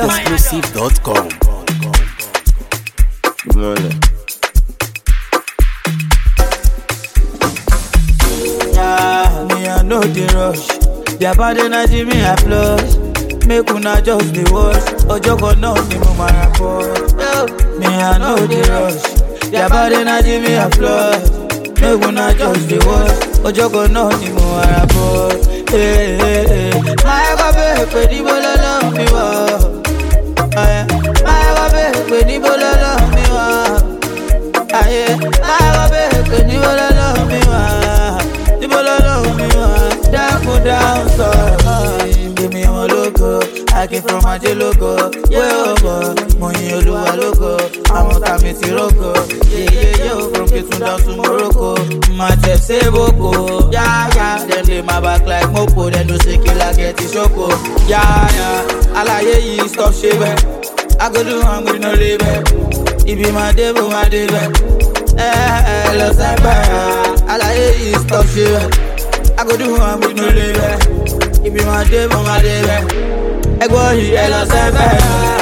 LoadedExclusive.com. Yeah, me I know the rush. Their bad energy me applause. Make una just the wash. Ojogo no ni mo mara po. Me I know the rush. Their bad energy me applause. Make una just the wash. Ojogo no ni mo mara po. Hey, hey, hey. My baby, pretty bololo mi wa. My baby, pretty bololo mi wa. My baby, pretty bololo mi wa. Down, so give me one logo. I came from my logo. Yeah, money Oluwa logo. I'm on Kamiti logo. Yeah, from Kitun down to Morocco. My chef say boko. Yeah. Then they my back like mopo. Then do say killer get it shoko. Yeah. Alaye yi stop shaving. I go do I'm with no label. It be my devil, my devil. Los Empire. Alaye yi stop shaving. I go do one with no label. It be my day, my day. I go here, hello, Sebe.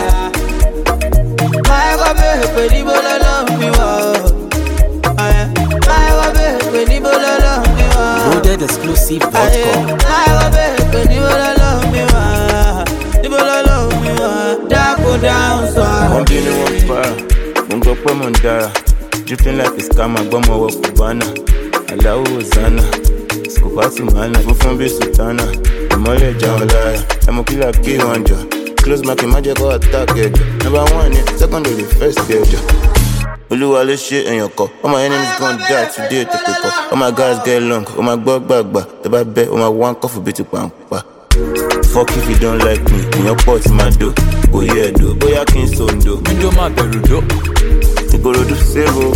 My baby, pretty boy, love me, my baby, pretty boy, love me, LoadedExclusive.com. My baby, pretty boy, love me, the boy, love me, that go down, so I'm being one fire. Won't go for Mondara. Dripping like a scammer, Bama wa Kubana. Allahu Hosanna. Skupasi mana, Buffon Sultana. Mole Jamala, I'm a killer key wonder. Close my magic or attack it. Number one, secondary, first stage. Oluwa le shit in your car. All my enemies gon' die today to pick up. All my guys get long, all my bug. The bad bet, all my one coffee bit to pampa. Fuck if you don't like me, in your pot my do. Go yeah do, boy I can't so do. Mindo ma berudo. Go do zero.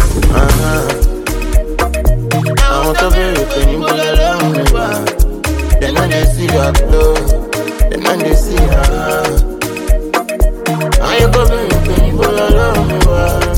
I want to be a penny alone. Then I they see her glow. Then I they see her. I go be a penny alone.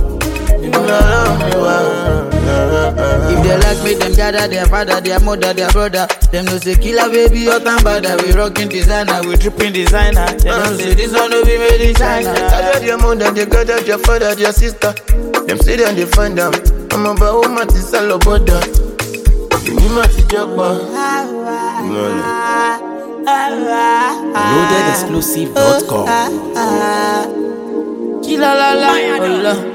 if they like me, them gather their father, their mother, their brother. Them no say killer baby, hot and bad. We rocking designer, we tripping designer. They don't say this one will be made in China. I got your mother, they got your father, your sister. Them say that they find them. I'm about woman to sell a border. You need my teacher, LoadedExclusive.com. Killer la la,